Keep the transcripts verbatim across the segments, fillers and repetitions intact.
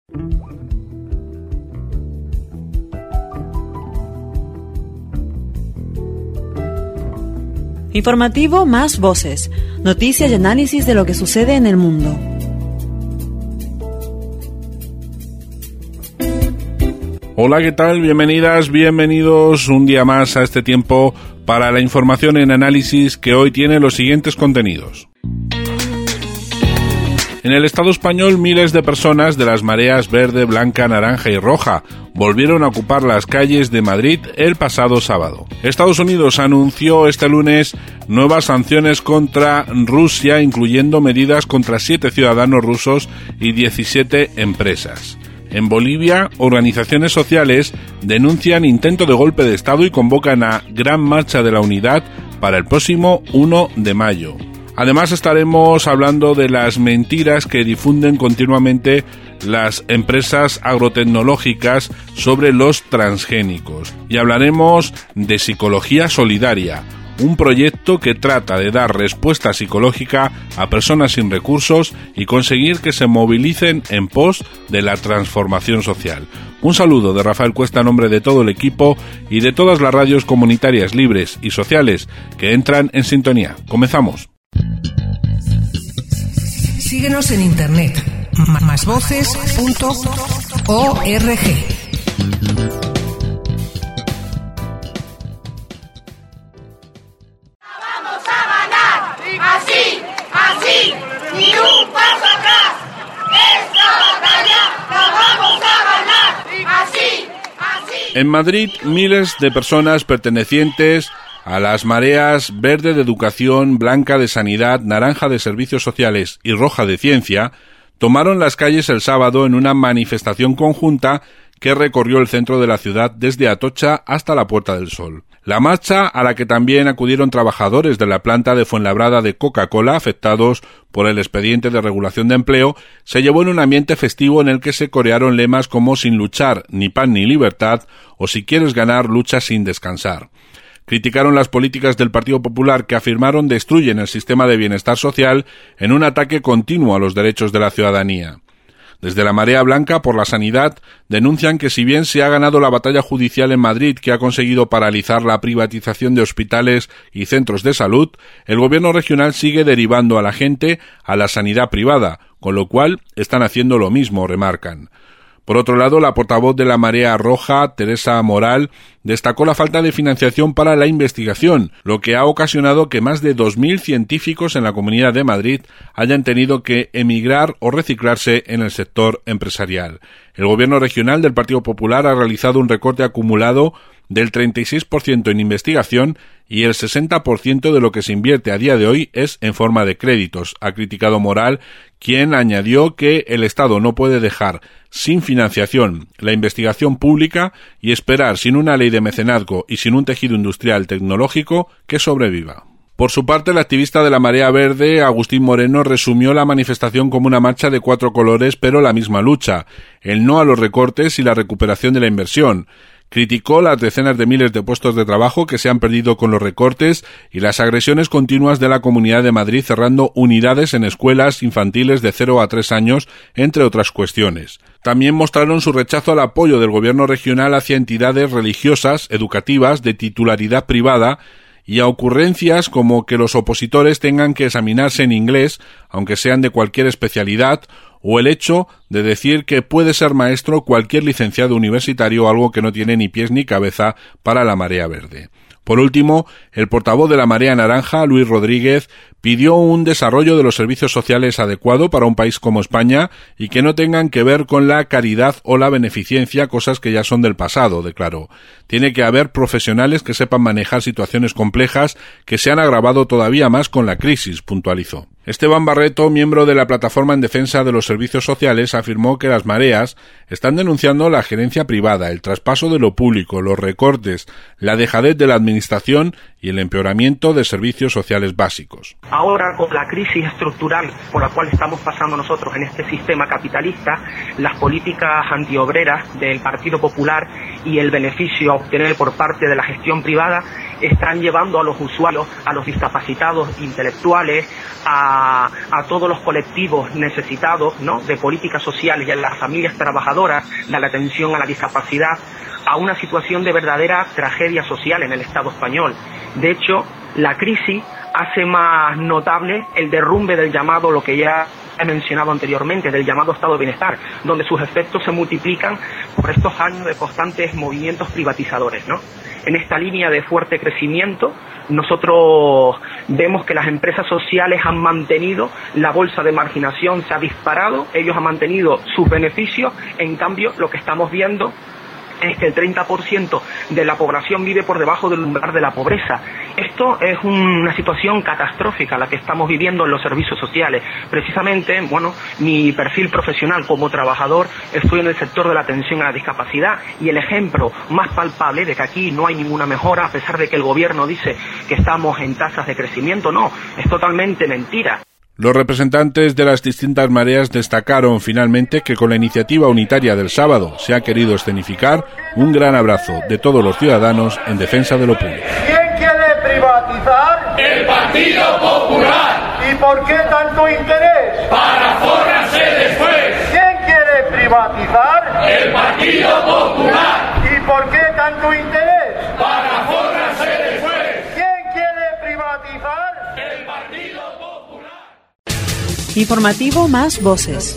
Informativo Más Voces. Noticias y análisis de lo que sucede en el mundo. Hola, ¿qué tal? Bienvenidas, bienvenidos un día más a este tiempo para la información en análisis que hoy tiene los siguientes contenidos. En el Estado español, miles de personas de las mareas verde, blanca, naranja y roja volvieron a ocupar las calles de Madrid el pasado sábado. Estados Unidos anunció este lunes nuevas sanciones contra Rusia, incluyendo medidas contra siete ciudadanos rusos y diecisiete empresas. En Bolivia, organizaciones sociales denuncian intento de golpe de Estado y convocan a Gran Marcha de la Unidad para el próximo uno de mayo. Además, estaremos hablando de las mentiras que difunden continuamente las empresas agrotecnológicas sobre los transgénicos. Y hablaremos de Psicología Solidaria, un proyecto que trata de dar respuesta psicológica a personas sin recursos y conseguir que se movilicen en pos de la transformación social. Un saludo de Rafael Cuesta a nombre de todo el equipo y de todas las radios comunitarias libres y sociales que entran en sintonía. Comenzamos. Síguenos en internet, más voces punto org. Así, así, ni un paso atrás. Esta batalla la vamos a ganar. Así, así. En Madrid, miles de personas pertenecientes a las mareas verde de educación, blanca de sanidad, naranja de servicios sociales y roja de ciencia tomaron las calles el sábado en una manifestación conjunta que recorrió el centro de la ciudad desde Atocha hasta la Puerta del Sol. La marcha, a la que también acudieron trabajadores de la planta de Fuenlabrada de Coca-Cola afectados por el expediente de regulación de empleo, se llevó en un ambiente festivo en el que se corearon lemas como "sin luchar, ni pan ni libertad" o "si quieres ganar, lucha sin descansar". Criticaron las políticas del Partido Popular que afirmaron destruyen el sistema de bienestar social en un ataque continuo a los derechos de la ciudadanía. Desde la Marea Blanca por la Sanidad denuncian que si bien se ha ganado la batalla judicial en Madrid que ha conseguido paralizar la privatización de hospitales y centros de salud, el gobierno regional sigue derivando a la gente a la sanidad privada, con lo cual están haciendo lo mismo, remarcan. Por otro lado, la portavoz de la Marea Roja, Teresa Moral, destacó la falta de financiación para la investigación, lo que ha ocasionado que más de dos mil científicos en la Comunidad de Madrid hayan tenido que emigrar o reciclarse en el sector empresarial. El gobierno regional del Partido Popular ha realizado un recorte acumulado del treinta y seis por ciento en investigación y el sesenta por ciento de lo que se invierte a día de hoy es en forma de créditos, ha criticado Moral, quien añadió que el Estado no puede dejar sin financiación la investigación pública y esperar sin una ley de mecenazgo y sin un tejido industrial tecnológico que sobreviva. Por su parte, el activista de la Marea Verde, Agustín Moreno, resumió la manifestación como una marcha de cuatro colores, pero la misma lucha: el no a los recortes y la recuperación de la inversión. Criticó las decenas de miles de puestos de trabajo que se han perdido con los recortes y las agresiones continuas de la Comunidad de Madrid cerrando unidades en escuelas infantiles de cero a tres años, entre otras cuestiones. También mostraron su rechazo al apoyo del gobierno regional hacia entidades religiosas, educativas, de titularidad privada, y a ocurrencias como que los opositores tengan que examinarse en inglés, aunque sean de cualquier especialidad, o el hecho de decir que puede ser maestro cualquier licenciado universitario, algo que no tiene ni pies ni cabeza para la Marea Verde. Por último, el portavoz de la Marea Naranja, Luis Rodríguez, pidió un desarrollo de los servicios sociales adecuado para un país como España y que no tengan que ver con la caridad o la beneficencia, cosas que ya son del pasado, declaró. Tiene que haber profesionales que sepan manejar situaciones complejas que se han agravado todavía más con la crisis, puntualizó. Esteban Barreto, miembro de la Plataforma en Defensa de los Servicios Sociales, afirmó que las mareas están denunciando la gerencia privada, el traspaso de lo público, los recortes, la dejadez de la administración y el empeoramiento de servicios sociales básicos. Ahora, con la crisis estructural por la cual estamos pasando nosotros en este sistema capitalista, las políticas antiobreras del Partido Popular y el beneficio a obtener por parte de la gestión privada están llevando a los usuarios, a los discapacitados intelectuales, a, a todos los colectivos necesitados, ¿no?, de políticas sociales y a las familias trabajadoras de la atención a la discapacidad, a una situación de verdadera tragedia social en el Estado español. De hecho, la crisis hace más notable el derrumbe del llamado, lo que ya he mencionado anteriormente, del llamado estado de bienestar, donde sus efectos se multiplican por estos años de constantes movimientos privatizadores, ¿no? En esta línea de fuerte crecimiento, nosotros vemos que las empresas sociales han mantenido, la bolsa de marginación se ha disparado, ellos han mantenido sus beneficios, en cambio lo que estamos viendo es que el treinta por ciento de la población vive por debajo del umbral de la pobreza. Esto es una situación catastrófica la que estamos viviendo en los servicios sociales. Precisamente, bueno, mi perfil profesional como trabajador, estoy en el sector de la atención a la discapacidad y el ejemplo más palpable de que aquí no hay ninguna mejora, a pesar de que el gobierno dice que estamos en tasas de crecimiento, no, es totalmente mentira. Los representantes de las distintas mareas destacaron finalmente que con la iniciativa unitaria del sábado se ha querido escenificar un gran abrazo de todos los ciudadanos en defensa de lo público. ¿Quién quiere privatizar? ¡El Partido Popular! ¿Y por qué tanto interés? ¡Para forrarse después! ¿Quién quiere privatizar? ¡El Partido Popular! ¿Y por qué tanto interés? ¡Para forrarse después! ¿Quién quiere privatizar? ¡El Partido Popular! Informativo Más Voces.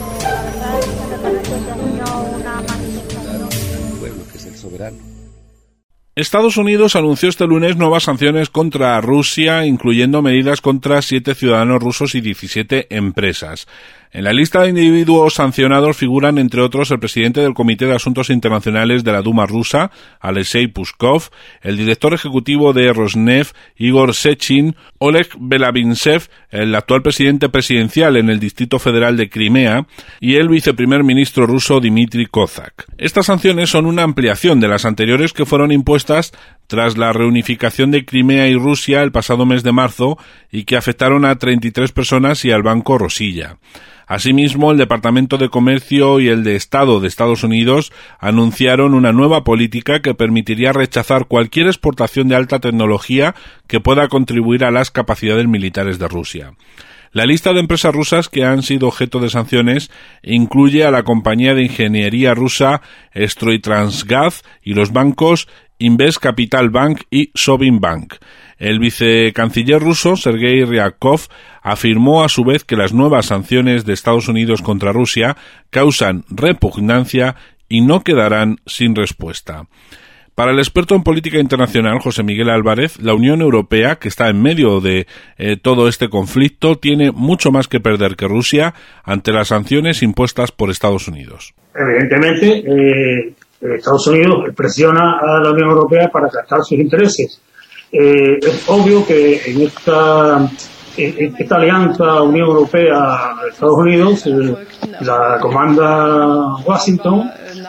Estados Unidos anunció este lunes nuevas sanciones contra Rusia, incluyendo medidas contra siete ciudadanos rusos y diecisiete empresas. En la lista de individuos sancionados figuran, entre otros, el presidente del Comité de Asuntos Internacionales de la Duma rusa, Alexei Pushkov, el director ejecutivo de Rosneft, Igor Sechin, Oleg Belabintsev, el actual presidente presidencial en el Distrito Federal de Crimea, y el viceprimer ministro ruso Dmitry Kozak. Estas sanciones son una ampliación de las anteriores que fueron impuestas tras la reunificación de Crimea y Rusia el pasado mes de marzo y que afectaron a treinta y tres personas y al Banco Rosilla. Asimismo, el Departamento de Comercio y el de Estado de Estados Unidos anunciaron una nueva política que permitiría rechazar cualquier exportación de alta tecnología que pueda contribuir a las capacidades militares de Rusia. La lista de empresas rusas que han sido objeto de sanciones incluye a la compañía de ingeniería rusa Stroytransgaz y los bancos Invest Capital Bank y Sovimbank. El vicecanciller ruso, Sergei Ryabkov, afirmó a su vez que las nuevas sanciones de Estados Unidos contra Rusia causan repugnancia y no quedarán sin respuesta. Para el experto en política internacional, José Miguel Álvarez, la Unión Europea, que está en medio de eh, todo este conflicto, tiene mucho más que perder que Rusia ante las sanciones impuestas por Estados Unidos. Evidentemente, eh, Estados Unidos presiona a la Unión Europea para tratar sus intereses. Eh, es obvio que en esta, en esta alianza Unión Europea-Estados Unidos eh, la comanda Washington,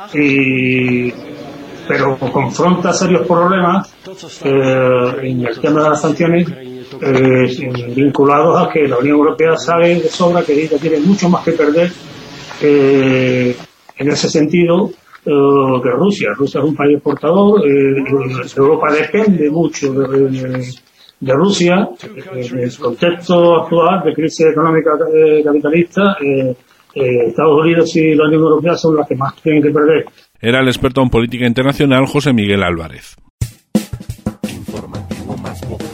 y, pero confronta serios problemas eh, en el tema de las sanciones eh, vinculados a que la Unión Europea sabe de sobra que ella tiene mucho más que perder eh, en ese sentido Uh, que Rusia. Rusia es un país exportador, eh, Europa depende mucho de, de, de Rusia. En el contexto actual de crisis económica eh, capitalista, eh, eh, Estados Unidos y la Unión Europea son las que más tienen que perder. Era el experto en política internacional José Miguel Álvarez. Informativo Más Voces.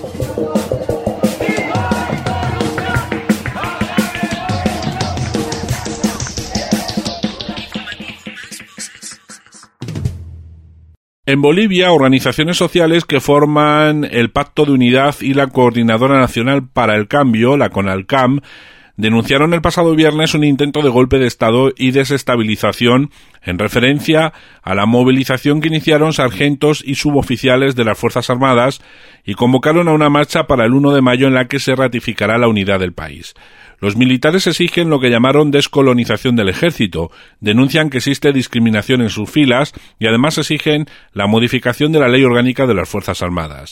En Bolivia, organizaciones sociales que forman el Pacto de Unidad y la Coordinadora Nacional para el Cambio, la CONALCAM, denunciaron el pasado viernes un intento de golpe de Estado y desestabilización en referencia a la movilización que iniciaron sargentos y suboficiales de las Fuerzas Armadas y convocaron a una marcha para el uno de mayo en la que se ratificará la unidad del país. Los militares exigen lo que llamaron descolonización del ejército, denuncian que existe discriminación en sus filas y además exigen la modificación de la ley orgánica de las Fuerzas Armadas.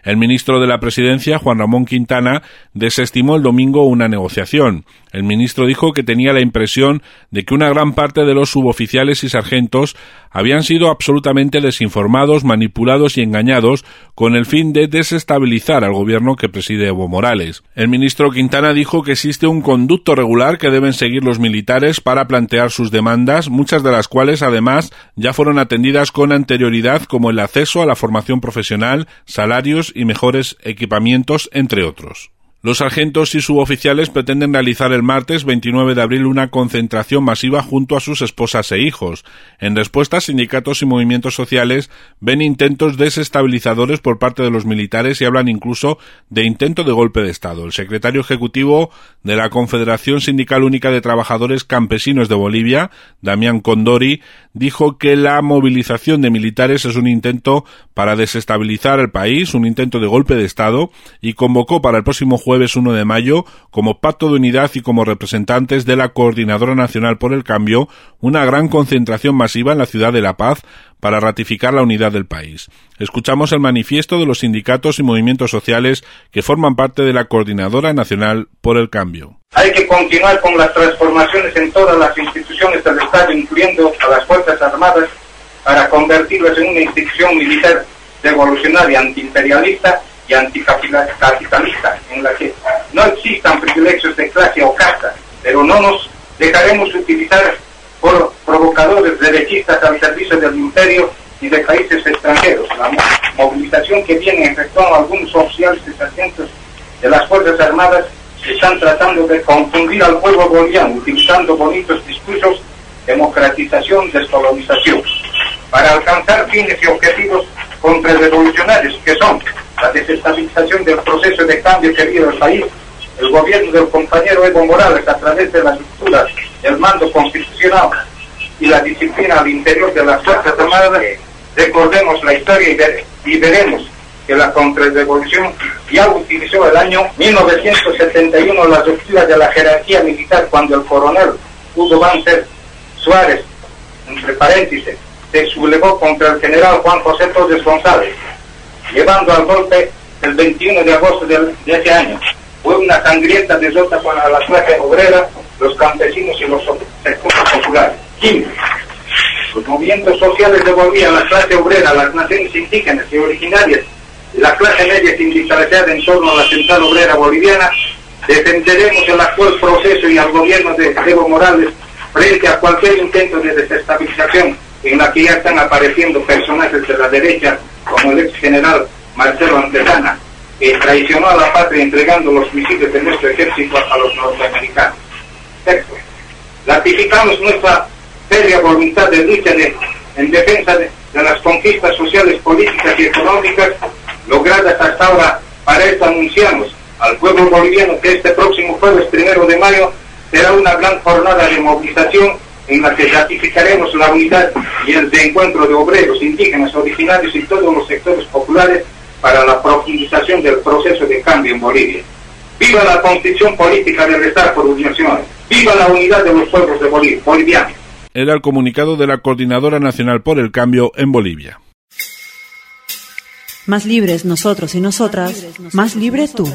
El ministro de la Presidencia, Juan Ramón Quintana, desestimó el domingo una negociación. El ministro dijo que tenía la impresión de que una gran parte de los suboficiales y sargentos habían sido absolutamente desinformados, manipulados y engañados con el fin de desestabilizar al gobierno que preside Evo Morales. El ministro Quintana dijo que existe un conducto regular que deben seguir los militares para plantear sus demandas, muchas de las cuales además ya fueron atendidas con anterioridad, como el acceso a la formación profesional, salarios y mejores equipamientos, entre otros. Los sargentos y suboficiales pretenden realizar el martes veintinueve de abril una concentración masiva junto a sus esposas e hijos. En respuesta, sindicatos y movimientos sociales ven intentos desestabilizadores por parte de los militares y hablan incluso de intento de golpe de Estado. El secretario ejecutivo de la Confederación Sindical Única de Trabajadores Campesinos de Bolivia, Damián Condori, dijo que la movilización de militares es un intento para desestabilizar el país, un intento de golpe de Estado, y convocó para el próximo jueves jueves uno de mayo, como pacto de unidad y como representantes de la Coordinadora Nacional por el Cambio, una gran concentración masiva en la ciudad de La Paz para ratificar la unidad del país. Escuchamos el manifiesto de los sindicatos y movimientos sociales que forman parte de la Coordinadora Nacional por el Cambio. Hay que continuar con las transformaciones en todas las instituciones del Estado, incluyendo a las Fuerzas Armadas, para convertirlas en una institución militar revolucionaria, antiimperialista y anticapitalista, en la que no existan privilegios de clase o casta, pero no nos dejaremos utilizar por provocadores derechistas al servicio del imperio y de países extranjeros. La movilización que viene efectuando algunos oficiales y sargentos de las Fuerzas Armadas están tratando de confundir al pueblo boliviano, utilizando bonitos discursos, democratización, descolonización, para alcanzar fines y objetivos contrarrevolucionarios, que son la desestabilización del proceso de cambio que vive el país. El gobierno del compañero Evo Morales, a través de la ruptura del mando constitucional y la disciplina al interior de las Fuerzas Armadas, recordemos la historia y, ver, y veremos que la contrarrevolución ya utilizó el año mil novecientos setenta y uno la ruptura de la jerarquía militar, cuando el coronel Hugo Banzer Suárez, entre paréntesis, se sublevó contra el general Juan José Torres González, llevando al golpe el veintiuno de agosto de, de ese año. Fue una sangrienta derrota para la clase obrera, los campesinos y los sectores populares. Quinto, los movimientos sociales de Bolivia, la clase obrera, las naciones indígenas y originarias, y la clase media sindicalizada en torno a la central obrera boliviana, defenderemos el actual proceso y al gobierno de Evo Morales frente a cualquier intento de desestabilización en la que ya están apareciendo personajes de la derecha, como el ex general Marcelo Antezana, que traicionó a la patria entregando los misiles de nuestro ejército a los norteamericanos. Sexto, ratificamos nuestra férrea voluntad de lucha de, en defensa de, de las conquistas sociales, políticas y económicas logradas hasta ahora. Para esto anunciamos al pueblo boliviano que este próximo jueves primero de mayo será una gran jornada de movilización en la que ratificaremos la unidad y el reencuentro de obreros, indígenas, originarios y todos los sectores populares para la profundización del proceso de cambio en Bolivia. ¡Viva la Constitución Política del Estado por Unión! ¡Viva la unidad de los pueblos de Bolivia, bolivianos! Era el comunicado de la Coordinadora Nacional por el Cambio en Bolivia. Más libres nosotros y nosotras, más libre tú.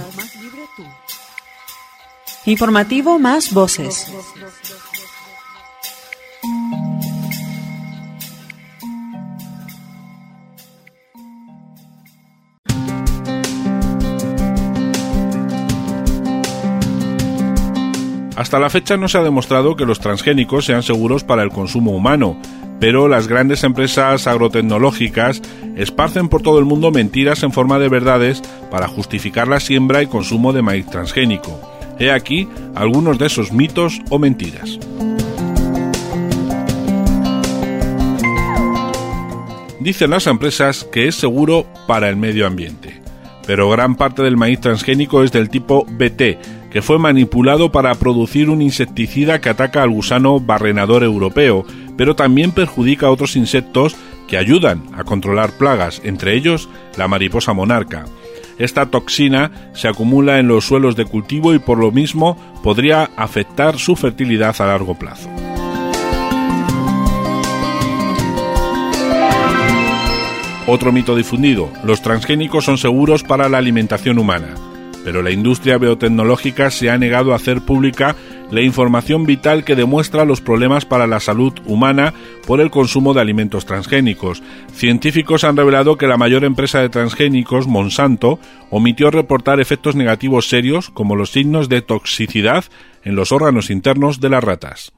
Informativo Más Voces. Hasta la fecha no se ha demostrado que los transgénicos sean seguros para el consumo humano, pero las grandes empresas agrotecnológicas esparcen por todo el mundo mentiras en forma de verdades para justificar la siembra y consumo de maíz transgénico. He aquí algunos de esos mitos o mentiras. Dicen las empresas que es seguro para el medio ambiente, pero gran parte del maíz transgénico es del tipo B T, que fue manipulado para producir un insecticida que ataca al gusano barrenador europeo, pero también perjudica a otros insectos que ayudan a controlar plagas, entre ellos la mariposa monarca. Esta toxina se acumula en los suelos de cultivo y por lo mismo podría afectar su fertilidad a largo plazo. Otro mito difundido: los transgénicos son seguros para la alimentación humana. Pero la industria biotecnológica se ha negado a hacer pública la información vital que demuestra los problemas para la salud humana por el consumo de alimentos transgénicos. Científicos han revelado que la mayor empresa de transgénicos, Monsanto, omitió reportar efectos negativos serios como los signos de toxicidad en los órganos internos de las ratas.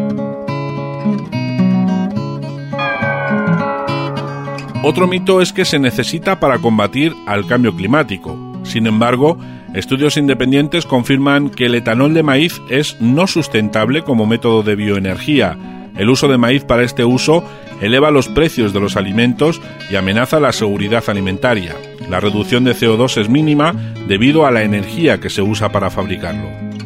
Otro mito es que se necesita para combatir al cambio climático. Sin embargo, estudios independientes confirman que el etanol de maíz es no sustentable como método de bioenergía. El uso de maíz para este uso eleva los precios de los alimentos y amenaza la seguridad alimentaria. La reducción de C O dos es mínima debido a la energía que se usa para fabricarlo.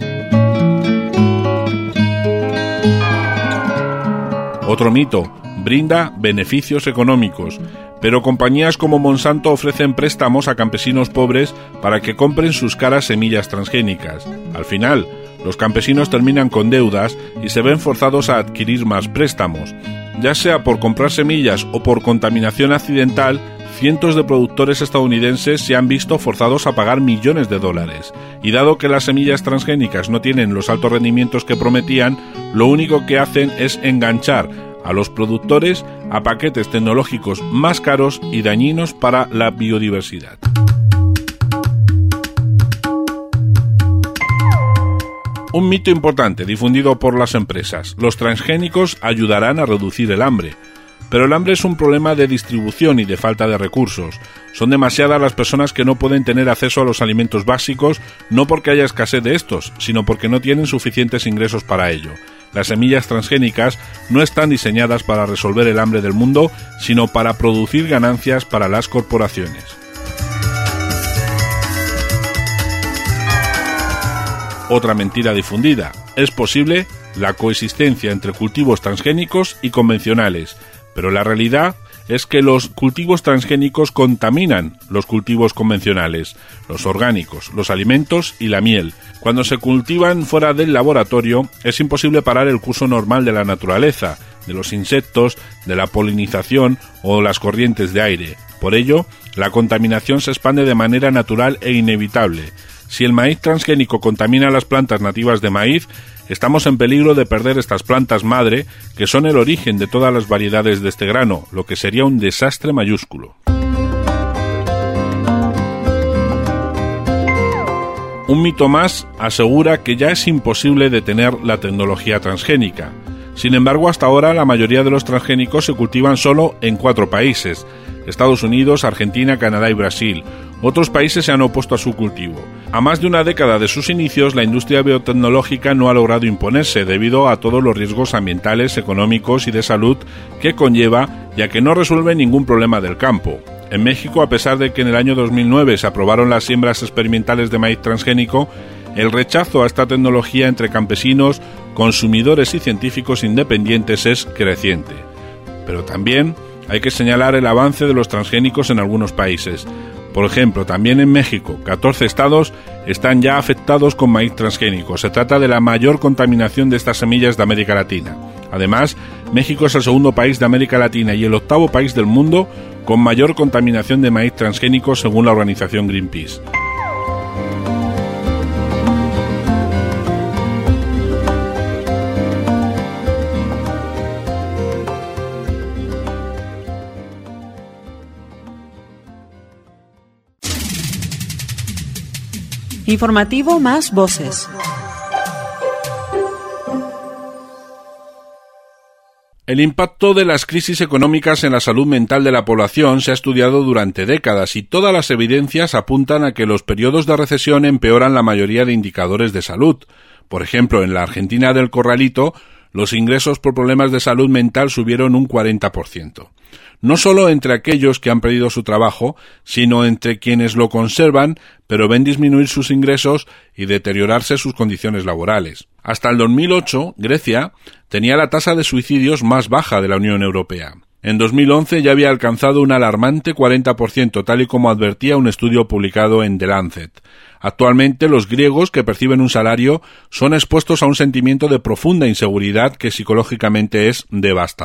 Otro mito: brinda beneficios económicos. Pero compañías como Monsanto ofrecen préstamos a campesinos pobres para que compren sus caras semillas transgénicas. Al final, los campesinos terminan con deudas y se ven forzados a adquirir más préstamos. Ya sea por comprar semillas o por contaminación accidental, cientos de productores estadounidenses se han visto forzados a pagar millones de dólares. Y dado que las semillas transgénicas no tienen los altos rendimientos que prometían, lo único que hacen es enganchar a los productores a paquetes tecnológicos más caros y dañinos para la biodiversidad. Un mito importante difundido por las empresas: los transgénicos ayudarán a reducir el hambre. Pero el hambre es un problema de distribución y de falta de recursos. Son demasiadas las personas que no pueden tener acceso a los alimentos básicos, no porque haya escasez de estos, sino porque no tienen suficientes ingresos para ello. Las semillas transgénicas no están diseñadas para resolver el hambre del mundo, sino para producir ganancias para las corporaciones. Otra mentira difundida: es posible la coexistencia entre cultivos transgénicos y convencionales, pero la realidad es que los cultivos transgénicos contaminan los cultivos convencionales, los orgánicos, los alimentos y la miel. Cuando se cultivan fuera del laboratorio, es imposible parar el curso normal de la naturaleza, de los insectos, de la polinización o las corrientes de aire. Por ello, la contaminación se expande de manera natural e inevitable. Si el maíz transgénico contamina las plantas nativas de maíz, estamos en peligro de perder estas plantas madre, que son el origen de todas las variedades de este grano, lo que sería un desastre mayúsculo. Un mito más asegura que ya es imposible detener la tecnología transgénica. Sin embargo, hasta ahora la mayoría de los transgénicos se cultivan solo en cuatro países: Estados Unidos, Argentina, Canadá y Brasil. Otros países se han opuesto a su cultivo. A más de una década de sus inicios, la industria biotecnológica no ha logrado imponerse debido a todos los riesgos ambientales, económicos y de salud que conlleva, ya que no resuelve ningún problema del campo. En México, a pesar de que en el año dos mil nueve se aprobaron las siembras experimentales de maíz transgénico, el rechazo a esta tecnología entre campesinos, consumidores y científicos independientes es creciente. Pero también hay que señalar el avance de los transgénicos en algunos países. Por ejemplo, también en México, catorce estados están ya afectados con maíz transgénico. Se trata de la mayor contaminación de estas semillas de América Latina. Además, México es el segundo país de América Latina y el octavo país del mundo con mayor contaminación de maíz transgénico según la organización Greenpeace. Informativo Más Voces. El impacto de las crisis económicas en la salud mental de la población se ha estudiado durante décadas y todas las evidencias apuntan a que los periodos de recesión empeoran la mayoría de indicadores de salud. Por ejemplo, en la Argentina del Corralito, los ingresos por problemas de salud mental subieron un cuarenta por ciento. No solo entre aquellos que han perdido su trabajo, sino entre quienes lo conservan, pero ven disminuir sus ingresos y deteriorarse sus condiciones laborales. Hasta el dos mil ocho, Grecia tenía la tasa de suicidios más baja de la Unión Europea. En dos mil once ya había alcanzado un alarmante cuarenta por ciento, tal y como advertía un estudio publicado en The Lancet. Actualmente, los griegos que perciben un salario son expuestos a un sentimiento de profunda inseguridad que psicológicamente es devastador.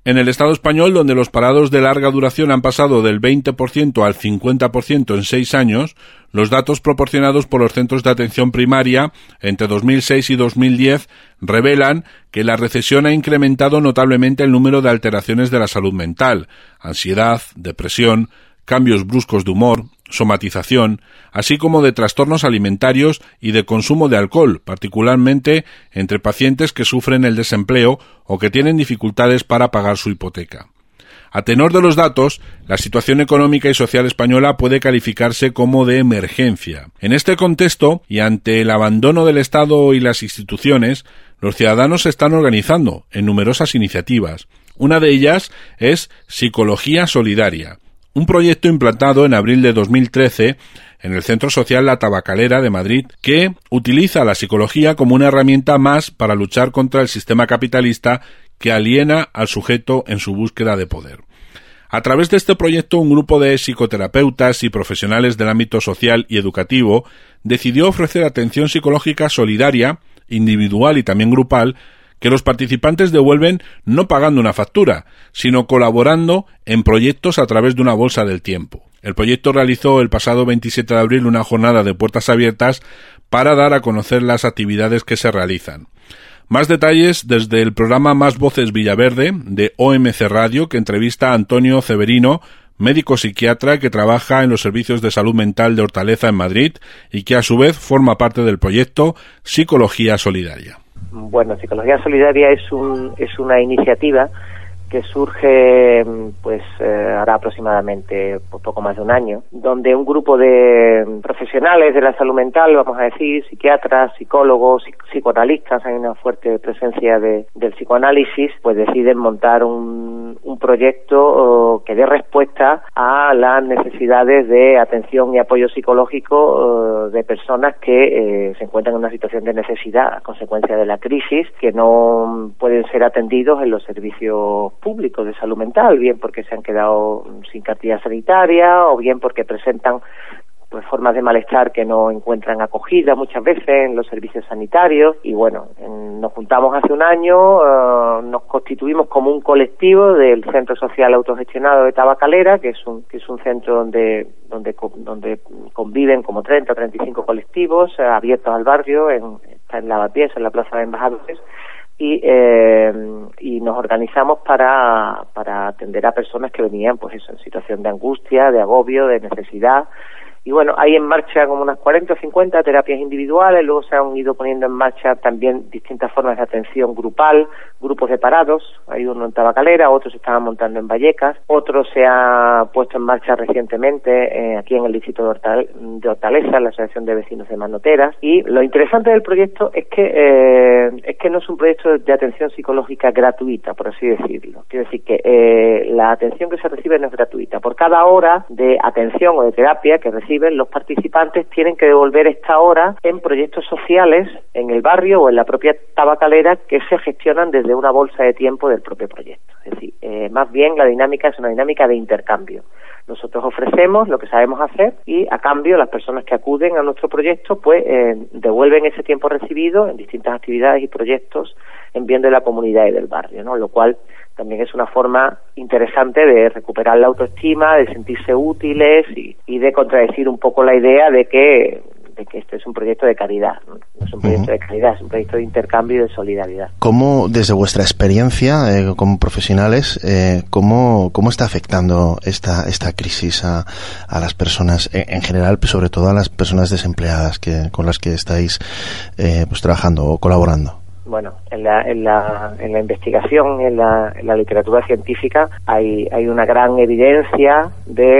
En el Estado español, donde los parados de larga duración han pasado del veinte por ciento al cincuenta por ciento en seis años, los datos proporcionados por los centros de atención primaria entre dos mil seis y dos mil diez revelan que la recesión ha incrementado notablemente el número de alteraciones de la salud mental, ansiedad, depresión, cambios bruscos de humor, somatización, así como de trastornos alimentarios y de consumo de alcohol, particularmente entre pacientes que sufren el desempleo o que tienen dificultades para pagar su hipoteca. A tenor de los datos, la situación económica y social española puede calificarse como de emergencia. En este contexto, y ante el abandono del Estado y las instituciones, los ciudadanos se están organizando en numerosas iniciativas. Una de ellas es Psicología Solidaria, un proyecto implantado en abril de dos mil trece en el Centro Social La Tabacalera de Madrid, que utiliza la psicología como una herramienta más para luchar contra el sistema capitalista que aliena al sujeto en su búsqueda de poder. A través de este proyecto, un grupo de psicoterapeutas y profesionales del ámbito social y educativo decidió ofrecer atención psicológica solidaria, individual y también grupal, que los participantes devuelven no pagando una factura, sino colaborando en proyectos a través de una bolsa del tiempo. El proyecto realizó el pasado veintisiete de abril una jornada de puertas abiertas para dar a conocer las actividades que se realizan. Más detalles desde el programa Más Voces Villaverde de O M C Radio, que entrevista a Antonio Ceverino, médico psiquiatra que trabaja en los servicios de salud mental de Hortaleza en Madrid y que a su vez forma parte del proyecto Psicología Solidaria. Bueno, Psicología Solidaria es un es una iniciativa que surge pues eh, ahora aproximadamente pues, poco más de un año, donde un grupo de profesionales de la salud mental, vamos a decir, psiquiatras, psicólogos, psicoanalistas, hay una fuerte presencia de, del psicoanálisis, pues deciden montar un, un proyecto oh, que dé respuesta a las necesidades de atención y apoyo psicológico oh, de personas que eh, se encuentran en una situación de necesidad a consecuencia de la crisis, que no pueden ser atendidos en los servicios públicos de salud mental, bien porque se han quedado sin cartilla sanitaria o bien porque presentan pues formas de malestar que no encuentran acogida muchas veces en los servicios sanitarios. Y bueno, en, nos juntamos hace un año, uh, nos constituimos como un colectivo del Centro Social Autogestionado de Tabacalera, que es un que es un centro donde donde donde conviven como treinta o treinta y cinco colectivos uh, abiertos al barrio, en, está en Lavapiés, en la Plaza de Embajadores. Y, eh, y nos organizamos para, para atender a personas que venían pues eso, en situación de angustia, de agobio, de necesidad. Y bueno, hay en marcha como unas cuarenta o cincuenta terapias individuales, luego se han ido poniendo en marcha también distintas formas de atención grupal, grupos de parados, hay uno en Tabacalera, otros se estaban montando en Vallecas, otro se ha puesto en marcha recientemente eh, aquí en el distrito de, Hortal de Hortaleza, la Asociación de Vecinos de Manoteras. Y lo interesante del proyecto es que eh, es que no es un proyecto de atención psicológica gratuita, por así decirlo. Quiero decir que eh, la atención que se recibe no es gratuita. Por cada hora de atención o de terapia que reciben, los participantes tienen que devolver esta hora en proyectos sociales en el barrio o en la propia Tabacalera que se gestionan desde una bolsa de tiempo del propio proyecto. Es decir, eh, más bien la dinámica es una dinámica de intercambio. Nosotros ofrecemos lo que sabemos hacer y a cambio las personas que acuden a nuestro proyecto pues eh, devuelven ese tiempo recibido en distintas actividades y proyectos en bien de la comunidad y del barrio, ¿no? Lo cual también es una forma interesante de recuperar la autoestima, de sentirse útiles y, y de contradecir un poco la idea de que de que este es un proyecto de caridad. No, no es un proyecto uh-huh. de caridad, es un proyecto de intercambio y de solidaridad. ¿Cómo, desde vuestra experiencia eh, como profesionales, eh, cómo, cómo está afectando esta esta crisis a, a las personas en, en general, pero sobre todo a las personas desempleadas que con las que estáis eh, pues trabajando o colaborando? Bueno, en la, en la, en la investigación, en la, en la literatura científica, hay, hay una gran evidencia de,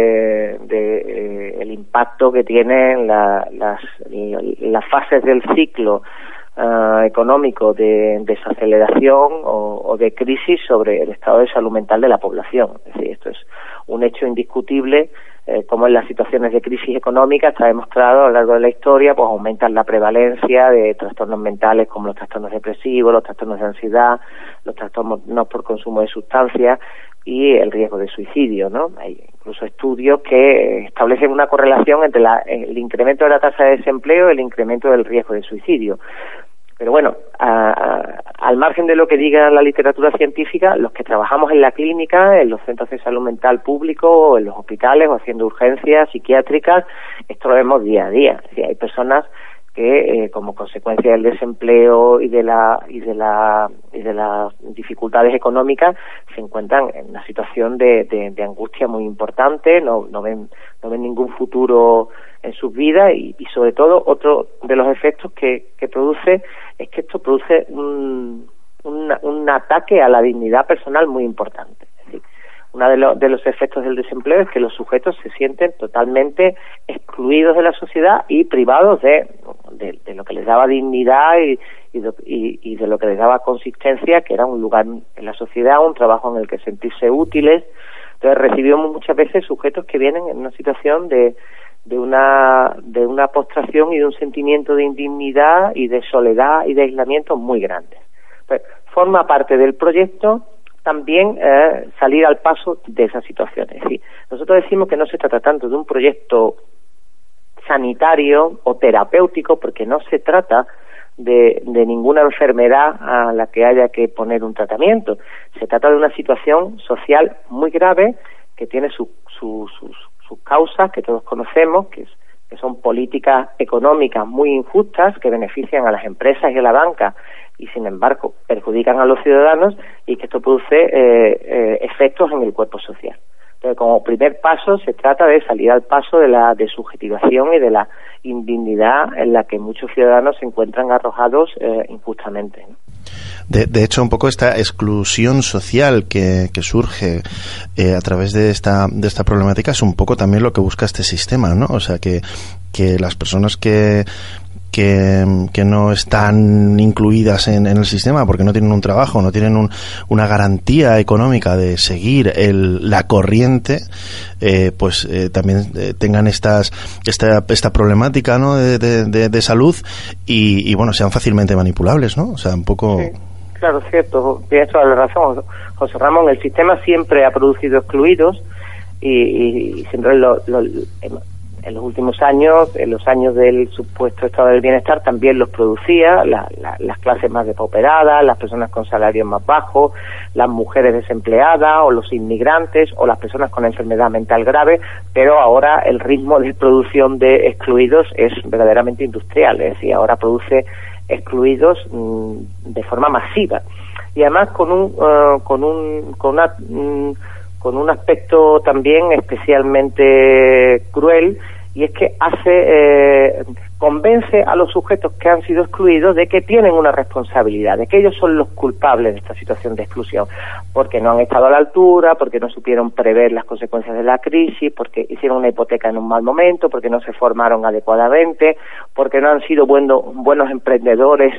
eh, de eh, el impacto que tienen la, las, las fases del ciclo uh, económico de desaceleración o, o de crisis sobre el estado de salud mental de la población. Es decir, esto es un hecho indiscutible. Eh, como en las situaciones de crisis económica está demostrado a lo largo de la historia, pues aumentan la prevalencia de trastornos mentales como los trastornos depresivos, los trastornos de ansiedad, los trastornos por consumo de sustancias y el riesgo de suicidio, ¿no? Hay incluso estudios que establecen una correlación entre la, el incremento de la tasa de desempleo y el incremento del riesgo de suicidio. Pero bueno, a, a, al margen de lo que diga la literatura científica, los que trabajamos en la clínica, en los centros de salud mental públicos, en los hospitales o haciendo urgencias psiquiátricas, esto lo vemos día a día. Es decir, hay personas que eh, como consecuencia del desempleo y de la y de la y de las dificultades económicas se encuentran en una situación de, de, de angustia muy importante, no, no ven no ven ningún futuro en sus vidas y, y sobre todo otro de los efectos que, que produce es que esto produce un, un, un ataque a la dignidad personal muy importante. Es decir, uno de, lo, de los efectos del desempleo es que los sujetos se sienten totalmente excluidos de la sociedad y privados de, de, de lo que les daba dignidad y, y, de, y, y de lo que les daba consistencia, que era un lugar en la sociedad, un trabajo en el que sentirse útiles. Entonces recibimos muchas veces sujetos que vienen en una situación de de una de una postración y de un sentimiento de indignidad y de soledad y de aislamiento muy grandes. Pues, forma parte del proyecto también eh, salir al paso de esas situaciones. Es decir, nosotros decimos que no se trata tanto de un proyecto sanitario o terapéutico, porque no se trata de, de ninguna enfermedad a la que haya que poner un tratamiento. Se trata de una situación social muy grave que tiene su, su, sus sus causas que todos conocemos, que, es, que son políticas económicas muy injustas que benefician a las empresas y a la banca y sin embargo perjudican a los ciudadanos y que esto produce eh, eh, efectos en el cuerpo social. Entonces, como primer paso se trata de salir al paso de la desubjetivación y de la indignidad en la que muchos ciudadanos se encuentran arrojados eh, injustamente, ¿no? De, de hecho, un poco esta exclusión social que, que surge eh, a través de esta de esta problemática es un poco también lo que busca este sistema, ¿no? O sea, que, que las personas que que, que no están incluidas en, en el sistema porque no tienen un trabajo, no tienen un, una garantía económica de seguir el, la corriente, eh, pues eh, también eh, tengan estas esta esta problemática, ¿no? de, de, de, de salud y, y bueno, sean fácilmente manipulables, ¿no? O sea, un poco... Sí, claro, cierto, tienes toda la razón, José Ramón. El sistema siempre ha producido excluidos y, y, y siempre lo, lo, en los últimos años, en los años del supuesto estado del bienestar, también los producía la, la, las clases más depauperadas, las personas con salarios más bajos, las mujeres desempleadas o los inmigrantes o las personas con enfermedad mental grave, pero ahora el ritmo de producción de excluidos es verdaderamente industrial, es decir, ahora produce excluidos mmm, de forma masiva y además con un uh, con un con una mmm, con un aspecto también especialmente cruel, y es que hace eh, convence a los sujetos que han sido excluidos de que tienen una responsabilidad, de que ellos son los culpables de esta situación de exclusión, porque no han estado a la altura, porque no supieron prever las consecuencias de la crisis, porque hicieron una hipoteca en un mal momento, porque no se formaron adecuadamente, porque no han sido buenos, buenos emprendedores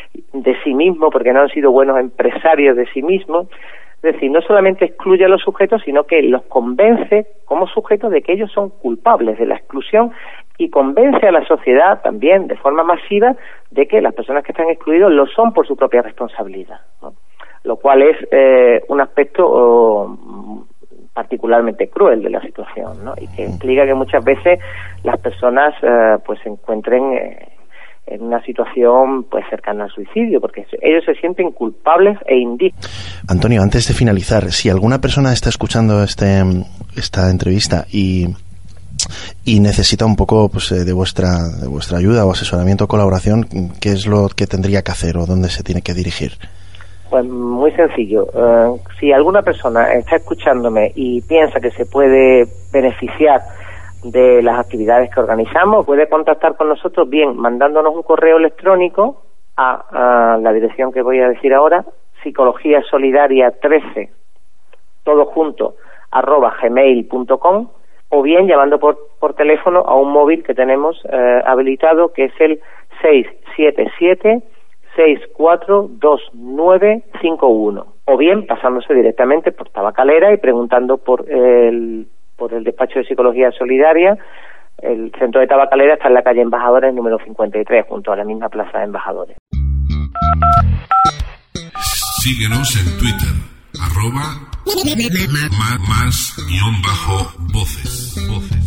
de sí mismos, porque no han sido buenos empresarios de sí mismos. Es decir, no solamente excluye a los sujetos, sino que los convence como sujetos de que ellos son culpables de la exclusión y convence a la sociedad también de forma masiva de que las personas que están excluidos lo son por su propia responsabilidad, ¿no? Lo cual es eh, un aspecto oh, particularmente cruel de la situación, ¿no? Y que implica que muchas veces las personas eh, pues se encuentren eh, en una situación pues cercana al suicidio, porque ellos se sienten culpables e indignos. Antonio, antes de finalizar, si alguna persona está escuchando este esta entrevista y y necesita un poco pues de vuestra de vuestra ayuda o asesoramiento o colaboración, ¿qué es lo que tendría que hacer o dónde se tiene que dirigir? Pues muy sencillo. Uh, si alguna persona está escuchándome y piensa que se puede beneficiar de las actividades que organizamos, puede contactar con nosotros bien mandándonos un correo electrónico a, a la dirección que voy a decir ahora, psicología solidaria trece, todo junto, arroba gmail punto com, o bien llamando por, por teléfono a un móvil que tenemos eh, habilitado, que es el seis siete siete, seis cuatro dos nueve cinco uno, o bien pasándose directamente por Tabacalera y preguntando por el por el despacho de Psicología Solidaria. El centro de Tabacalera está en la calle Embajadores número cincuenta y tres, junto a la misma plaza de Embajadores. Síguenos en Twitter, arroba más, más guión bajo voces. voces.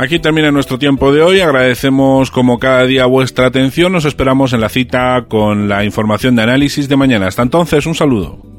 Aquí termina nuestro tiempo de hoy. Agradecemos como cada día vuestra atención. Nos esperamos en la cita con la información de análisis de mañana. Hasta entonces, un saludo.